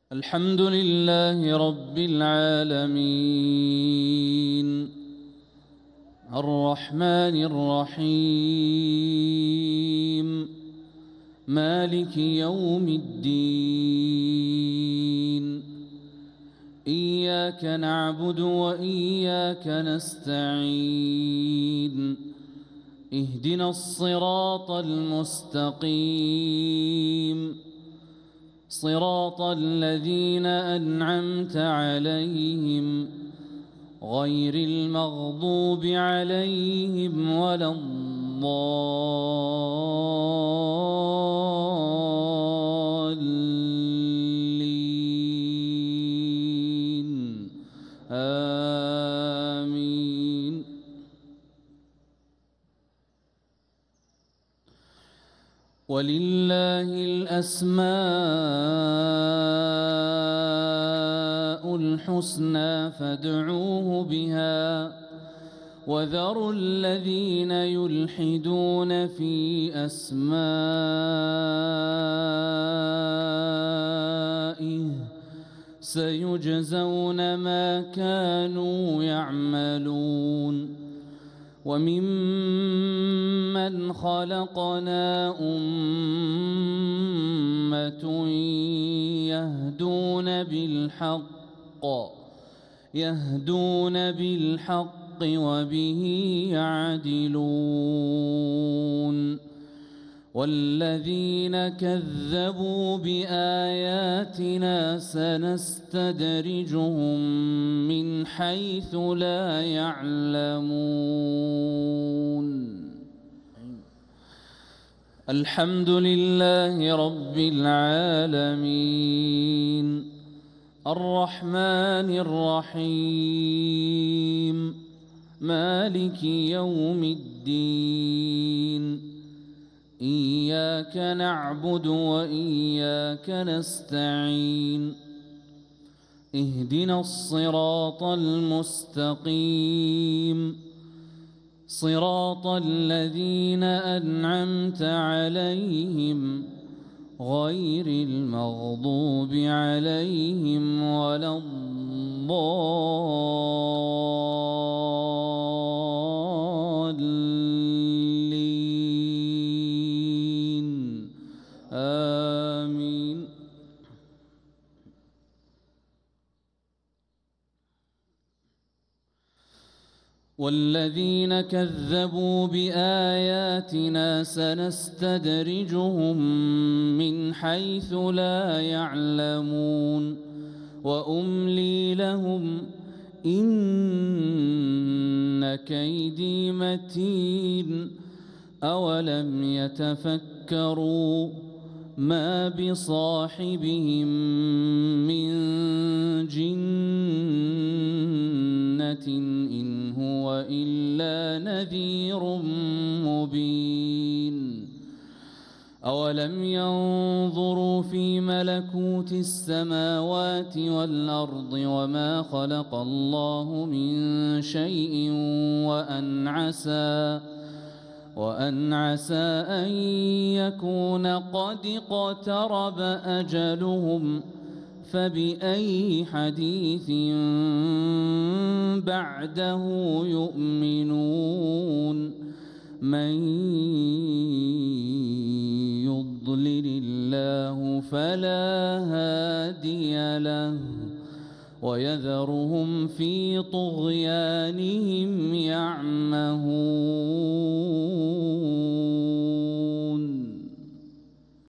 الحمد لله رب العالمين الرحمن الرحيم مالك يوم الدين إياك نعبد وإياك نستعين اهدنا الصراط المستقيم صراط الذين أنعمت عليهم غير المغضوب عليهم ولا الضالين آمين. ولله الأسماء الحسنى فادعوه بها وذروا الذين يلحدون في أسمائه سيجزون ما كانوا يعملون. وممن خلقنا أمة يهدون بالحق وبه يعدلون. والذين كذبوا بآياتنا سنستدرجهم من حيث لا يعلمون. الحمد لله رب العالمين الرحمن الرحيم مالك يوم الدين إياك نعبد وإياك نستعين اهدنا الصراط المستقيم صراط الذين أنعمت عليهم غير المغضوب عليهم ولا الضالين آمين. والذين كذبوا بآياتنا سنستدرجهم من حيث لا يعلمون وأملي لهم إن كيدي متين. أولم يتفكروا ما بصاحبهم من جنة إن هو إلا نذير مبين. أولم ينظروا في ملكوت السماوات والأرض وما خلق الله من شيء وأن عسى أن يكون قد اقترب أجلهم فبأي حديث بعده يؤمنون. من يضلل الله فلا هادي له ويذرهم في طغيانهم يعمهون.